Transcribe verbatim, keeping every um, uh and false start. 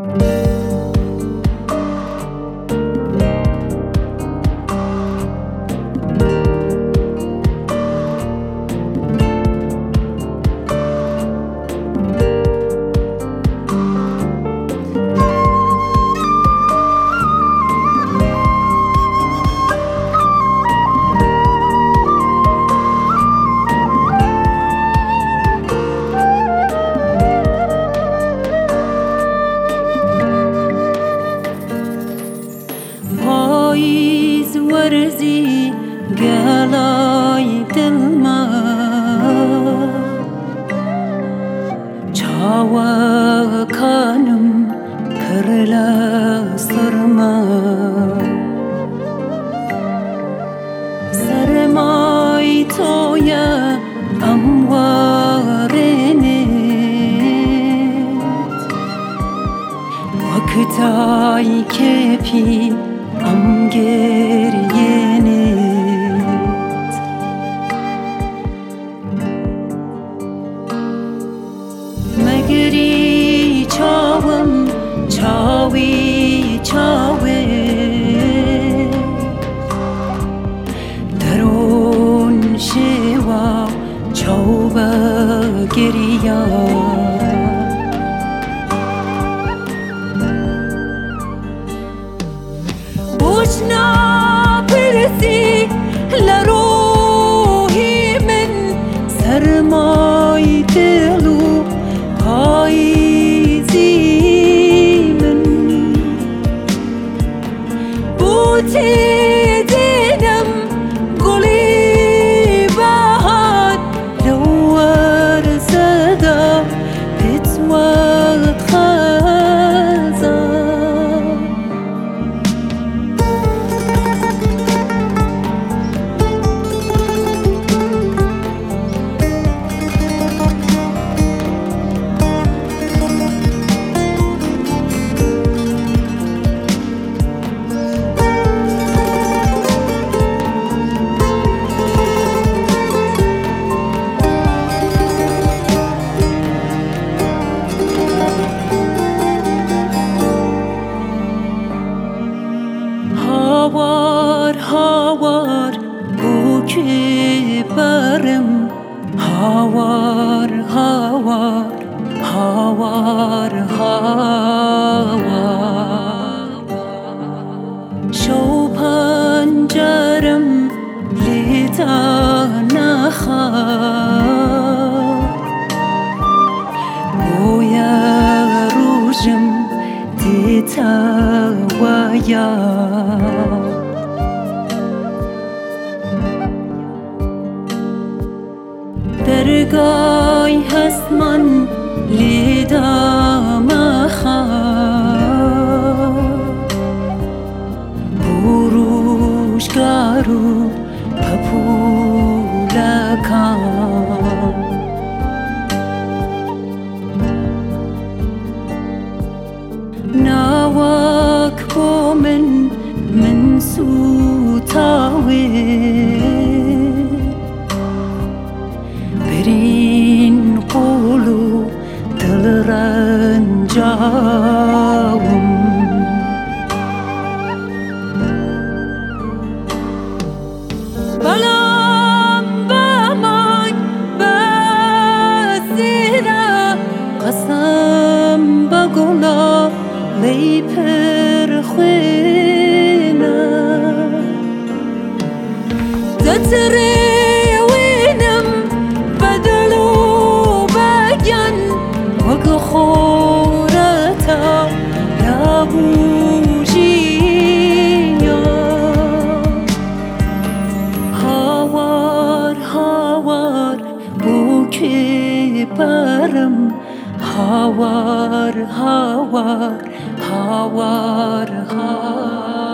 پاییز ورزی گلای دلما چاوا کانم کرلا سرما سرمای تویا اموارنت وقتای کپی ام گریینت مگری چاوم چاوی چاوه درون شوا چاوه گریا بوشنا پرسی لروحی من سرمای دلو پاییزی من بوتی دیدم گلی بهار نور زده بتوات خزان هاوار هاوار بو که برم هاوار هاوار هاوار هاوار شو پنجرم لیتا نخواه بویا روشم دیتا ویا درگای هست من لیدا مخواه بروشگارو پپولکان ناوک بو من من سوتاوه برین قولو دل رنجاوم بلام بمان بسیرا قسم بگولا لی پر خوینا دتره وینم بدلو بگن وگ خورتا لابوجیا هاوار هاوار بو که برم هاوار هاوار هاوار هاوار